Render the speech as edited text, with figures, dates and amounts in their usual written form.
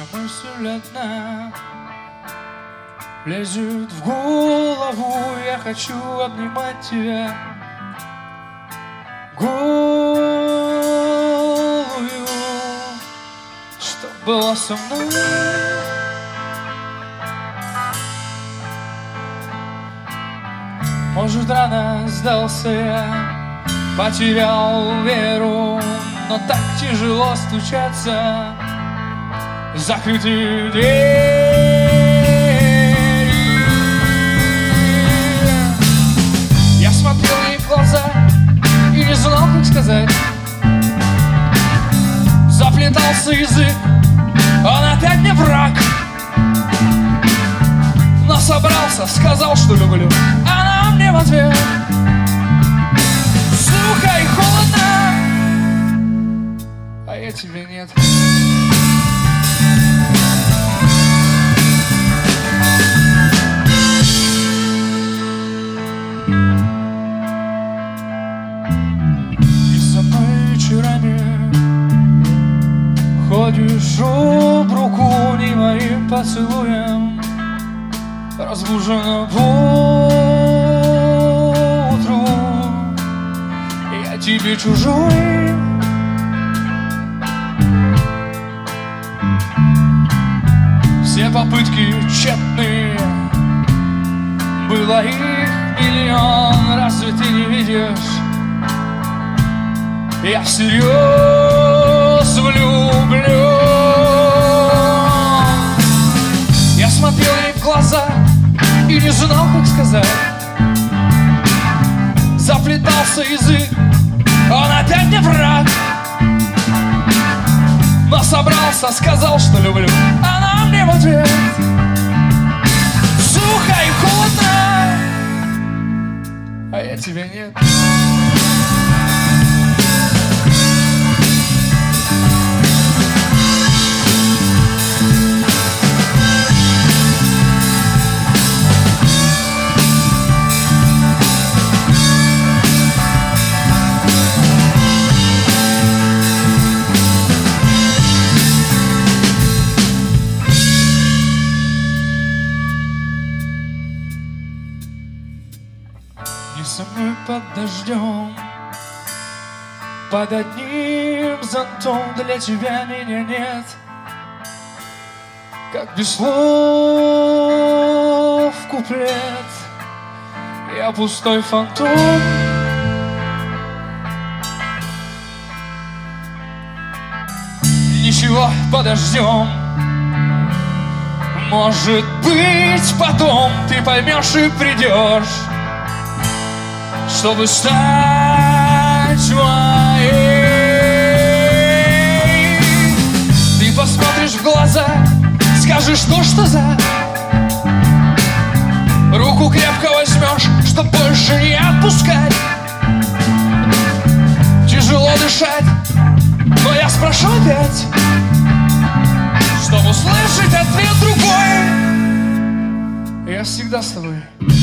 мысль одна лезет в голову. Я хочу обнимать тебя голую, чтоб была со мной. Может, рано сдался я, потерял веру, но так тяжело стучаться в закрытые двери. Я смотрел ей в глаза и не знал, как сказать. Заплетался язык, он опять не враг. Но собрался, сказал, что люблю, она мне в ответ: сухо и холодно, а я тебе нет. И со мной вечерами ходишь об руку не моим поцелуем. Разбужена поутру, я тебе чужой. Все попытки тщетны, было их миллион. Разве ты не видишь? Я всерьез влюблен. Я смотрел ей в глаза и не знал, как сказать. Заплетался язык, он опять не враг. Но собрался, сказал, что люблю, она мне в ответ: сухо и холодно, а я тебя нет. Не со мной под дождем, под одним зонтом. Для тебя меня нет, как без слов куплет. Я пустой фантом. Ничего, подождем. Может быть, потом ты поймешь и придешь, чтобы стать моей. Ты посмотришь в глаза, скажешь, ну что за. Руку крепко возьмешь, чтоб больше не отпускать. Тяжело дышать, но я спрошу опять, чтобы услышать ответ другой. Я всегда с тобой.